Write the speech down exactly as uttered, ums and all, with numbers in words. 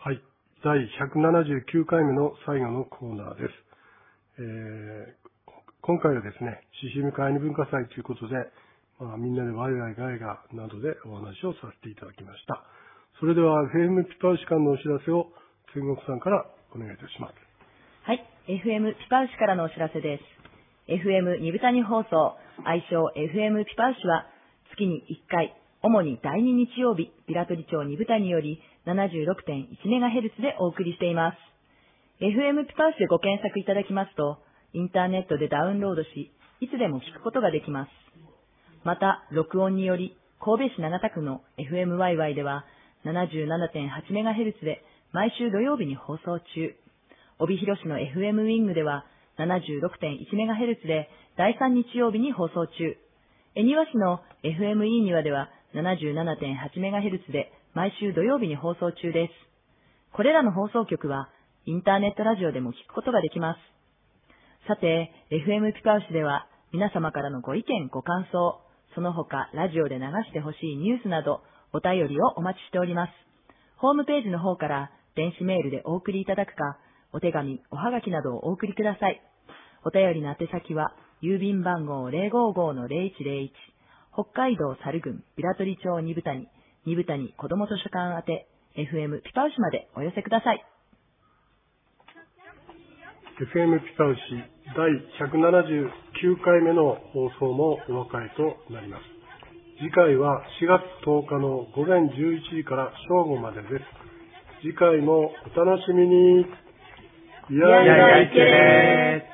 はい。だいひゃくななじゅうきゅうかいめの最後のコーナーです。えー、今回はですね、獅子舞会員文化祭ということで、まあ、みんなでワイワイガヤガヤなどでお話をさせていただきました。それでは エフエム ピパウシ館のお知らせを千石さんからお願いいたします。 はい。エフエム ピパウシからのお知らせです。エフエム 二部谷放送、愛称 エフエム ピパウシは月にいっかい、主にだいに日曜日、平取町二部谷より ななじゅうろくてんいちメガヘルツ でお送りしています。エフエム ピパウシでご検索いただきますと、インターネットでダウンロードし、いつでも聞くことができます。また、録音により、神戸市長田区の エフエムワイワイ では ななじゅうななてんはちメガヘルツ で毎週土曜日に放送中。帯広市の エフエム ウィングでは ななじゅうろくてんいちメガヘルツ でだいさん日曜日に放送中。恵庭市の エフエムイー 庭では ななじゅうななてんはちメガヘルツ で毎週土曜日に放送中です。これらの放送局はインターネットラジオでも聞くことができます。さて、エフエム ピパウシでは皆様からのご意見ご感想、その他ラジオで流してほしいニュースなどお便りをお待ちしております。ホームページの方から電子メールでお送りいただくか、お手紙、おはがきなどをお送りください。お便りの宛先は、郵便番号 ゼロごーごーのゼロいちゼロいち、北海道猿郡平取町二部谷、二部谷子ども図書館宛て、エフエム ピパウシまでお寄せください。 エフエム ピパウシだいひゃくななじゅうきゅうかいめの放送もお別れとなります。次回はしがつとおかのごぜんじゅういちじから正午までです。次回もお楽しみに。 いやいやいけー